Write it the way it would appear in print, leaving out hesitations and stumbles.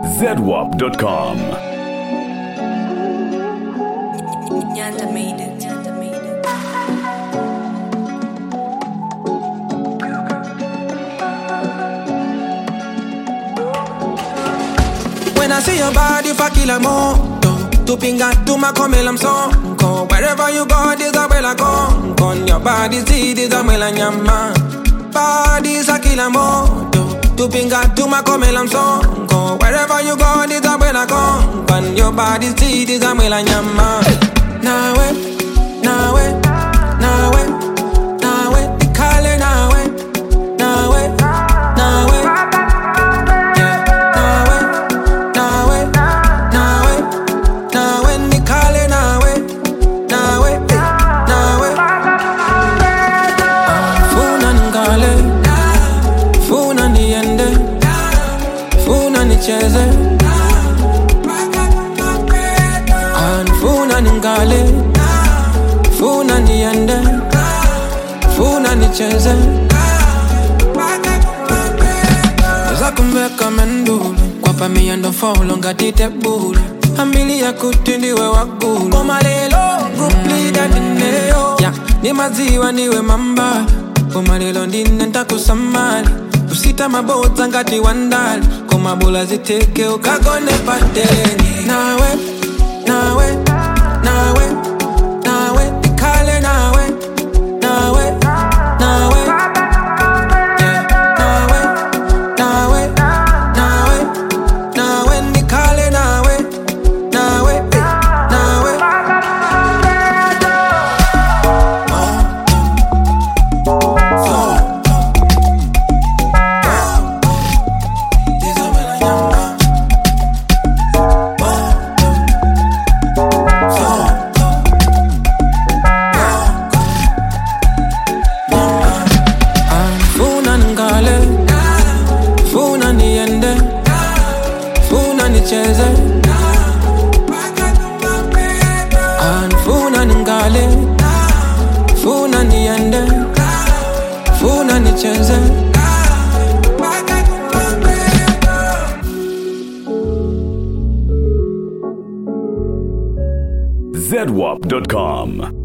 ZWAP.com. Nyanda made it. When I see your body, fuck il moto. Tu pinga, tu ma come l'amsonco. Wherever you go, this is where I go. Con your body, see, this is where I nyama. Body, sa kila moto. Tu pinga, tu ma come l'amsonco. Wherever you go, this is where I go. Con your body, see, this is where I nyama. Nawe, nawe, nawe, nawe, ikale nawe, nawe, nawe. Cheze Funa ningale Funa niende Funa nicheze Zakumeka mendulu Kwa pamiendo folo ngatite bulu Ambili ya kutindiwe wagulu Omalelo group leader dineo Ni maziwa niwe mamba Omalelo ndine ntakusamali Usita mabota ngati wandali Komabula ziteke ukagone pateni Nawe, nawe, nawe, nawe Ikale nawe, nawe, nawe Yeah, nawe, nawe, nawe, nawe Nikale nawe, nawe, nawe Cheze Funa ningale Funa niende Funa nicheze ZWAP.com.